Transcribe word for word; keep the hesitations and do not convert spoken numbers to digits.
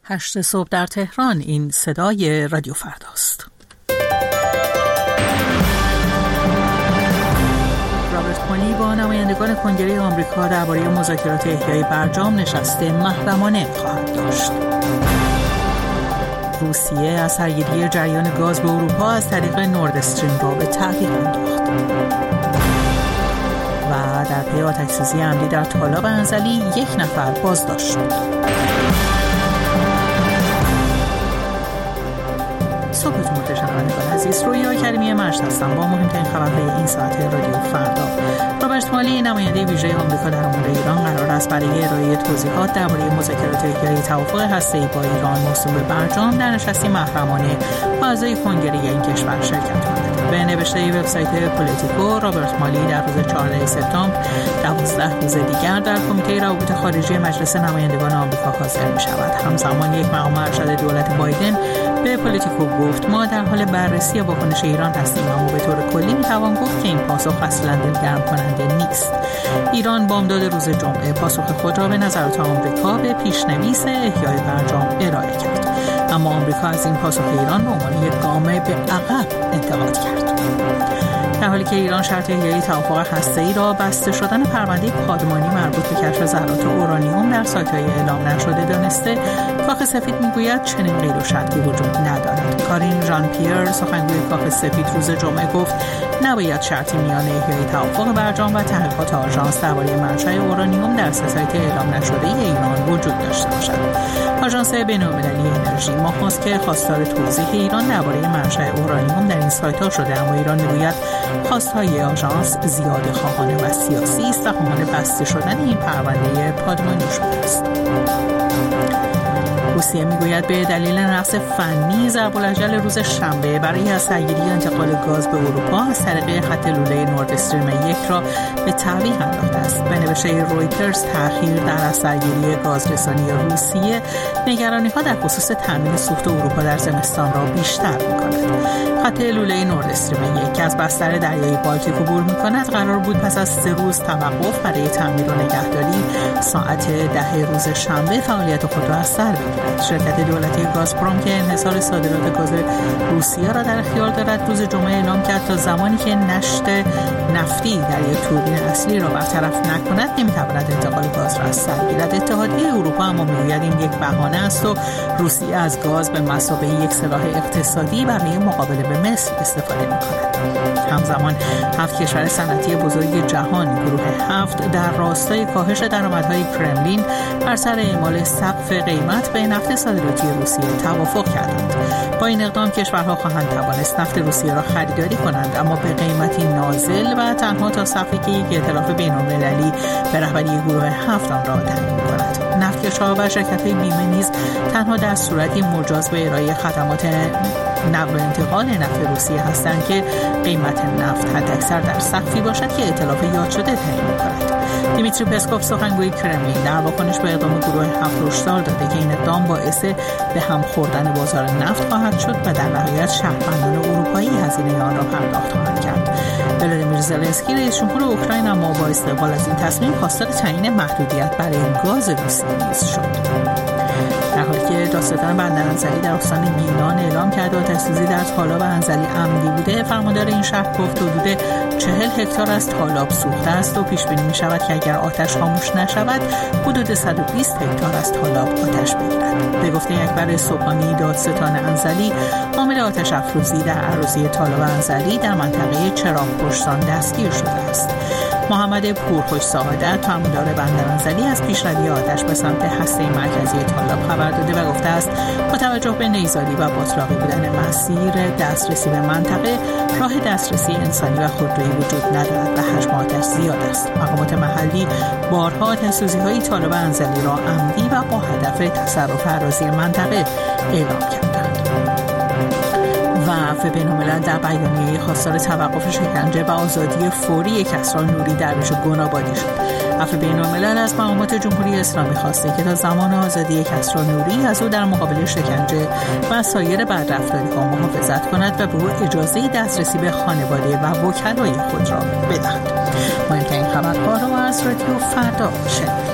هشت صبح در تهران. این صدای رادیو فرداست. رابرت مالی با نمایندگان کنگره آمریکا درباره مذاکرات احیای برجام نشست محرمانه خواهد داشت. روسیه از سرگیری جریان گاز به اروپا از طریق نورد استریم را به تعویق انداخت. و در پی آتش‌سوزی عمدی در تالاب انزلی یک نفر بازداشت شد. صبحتون بخیر شنوندگان عزیز، رویا کریمی مجد هستم با مهمترین خبرهای این ساعت رادیو فردا. رابرت مالی نماینده ویژه آمریکا در امور ایران قرار است برای ارائه توضیحات درباره مذاکرات احیای توافق هسته‌ای با ایران موسوم به برجام در نشستی محرمانه با اعضای کنگره این کشور شرکت کند. به نوشته وبسایت پولیتیکو، رابرت مالی در روز چهاردهم سپتامبر دوازده روز دیگر در کمیته روابط خارجی مجلس نمایندگان آمریکا حاضر می‌شود. همزمان یک مقام ارشد دولت بایدن به پولیتیکو گفت ما در حال بررسی واکنش ایران هستیم، اما به طور کلی میتوان گفت که این پاسخ اصلاً دلگرم کننده نیست. ایران بامداد روز جمعه پاسخ خود را به نظرات آمریکا به پیشنویس احیای برجام ارائه کرد، اما آمریکا از این پاسخ ایران به عنوان یک گام به عقب انتقاد کرد. در حالی که ایران شرط احیای توافق هسته‌ای را بسته شدن پرونده پادمانی مربوط به کشف ذرات اورانیوم در سایت‌های اعلام نشده دانسته، کاخ سفید میگوید چنین قید و شرطی وجود ندارد. کارین ژان پیر، سخنگوی کاخ سفید، روز جمعه گفت نباید شرطی میان احیای توافق برجام و تحقیقات آژانس درباره منشأ اورانیوم در سه سایت اعلام نشده ایران وجود داشته باشد. آژانس بین‌المللی انرژی ماه‌هاست که خواستار توضیح ایران درباره منشأ اورانیوم در این سایت‌ها شده، اما ایران میگوید خواست‌های آژانس زیاده خواهانه و سیاسی است و خواهان بسته شدن این پرونده پادمانی شده است. روسیه میگوید به دلیل نقص فنی ضرب‌الاجل روز شنبه برای از سرگیری انتقال گاز به اروپا از طریق خط لوله نورد استریم یک را به تعویق انداخته است. به نوشته رویترز، تأخیر در از سرگیری گازرسانی روسیه نگرانی‌ها در خصوص تامین سوخت اروپا در زمستان را بیشتر می‌کند. خط لوله نورد استریم یک که از بستر دریای بالتیک عبور می‌کند قرار بود پس از سه روز توقف برای تعمیر و نگهداری ساعت ده روز شنبه فعالیت خود را از سر بگیرد. شرکت دولتی گازپروم که انحصار صادرات گاز روسیه را در اختیار دارد، روز جمعه اعلام کرد تا زمانی که نشت نفتی در یک توربین اصلی را برطرف نکند نمی‌تواند انتقال گاز را از سر گیرد. اتحادیه اروپا اما می‌گوید این یک بهانه است و روسیه از گاز به مثابه یک سلاح اقتصادی برای مقابله به مصر استفاده می‌کند. همزمان هفت کشور صنعتی بزرگ جهان، گروه هفت، در راستای کاهش درآمدهای کرملین بر سر اعمال سقف قیمت به نفت صادراتی روسیه توافق کردند. با این اقدام کشورها خواهند توانست نفت روسیه را خریداری کنند، اما به قیمتی نازل و تنها تا سقفی که یک ائتلاف بین‌المللی به رهبری گروه هفت آن را تعیین کند. نفتکش‌ها و شرکت‌های بیمه نیز تنها در صورتی مجاز به ارائه خدمات نقل و انتقال نفت روسیه هستند که قیمت نفت حداکثر در سقفی باشد که ائتلاف یاد شده تعیین می‌کند. دیمیتری پسکوف، سخنگوی کرملین، در واکنش به اقدام گروه هفت هشدار داده که این اقدام باعث به هم خوردن بازار نفت خواهد شد و در نهایت شهروندان اروپایی هزینه آن را پرداخت خواهند کرد. ولادیمیر زلنسکی، رئیس جمهور اوکراین، اما با استقبال از این تصمیم خواستار تعیین محدودیت برای گاز روسیه نیز شد. در حالی که دادستان بندر انزلی در استان گیلان اعلام کرده آتش‌سوزی در تالاب انزلی عمدی بوده، فرماندار این شهر گفت حدود چهل هکتار از تالاب سوخته است و پیش بینی می‌شود که اگر آتش خاموش نشود حدود صد و بیست هکتار از تالاب آتش بگیرد. به گفته اکبر صبحانی، دادستان انزلی، عامل آتش افروزی در اراضی تالاب انزلی در منطقه چراغ پشتان دستگیر شده است. محمد پورخوش سعادت، فرماندار بندر انزلی، از پیشروی آتش به سمت هسته مرکزی تالاب خبر داده و گفته است با توجه به نیزاری و باتلاقی بودن مسیر دسترسی به منطقه، راه دسترسی انسانی و خودرویی وجود ندارد و حجم آتش زیاد است. مقامات محلی بارها آتش‌سوزی‌های تالاب انزلی را عمدی و با هدف تصرف اراضی منطقه اعلام کردند. و بین‌الملل در بیانیه خواستار توقف شکنجه و آزادی فوری کسری نوری درویش گل‌آبادی شد. عفو بین‌الملل از مقامات جمهوری اسلامی خواسته که تا زمان آزادی کسری نوری از او در مقابل شکنجه و سایر بدرفتاری‌ها محافظت کند و به او اجازه دسترسی به خانواده و وکلای خود را بدهد. مهمترین خبرها را از رادیو فردا شنیدید.